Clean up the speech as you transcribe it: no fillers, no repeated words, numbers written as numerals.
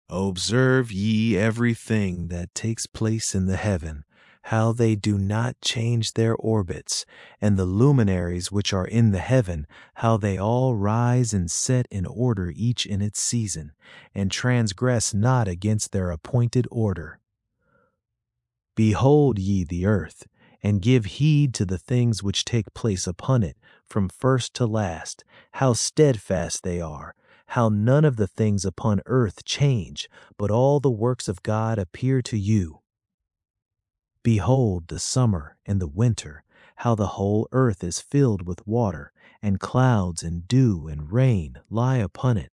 Observe ye everything that takes place in the heaven, how they do not change their orbits, and the luminaries which are in the heaven, how they all rise and set in order each in its season, and transgress not against their appointed order. Behold ye the earth, and give heed to the things which take place upon it, from first to last, how steadfast they are, how none of the things upon earth change, but all the works of God appear to you. Behold the summer and the winter, how the whole earth is filled with water, and clouds and dew and rain lie upon it,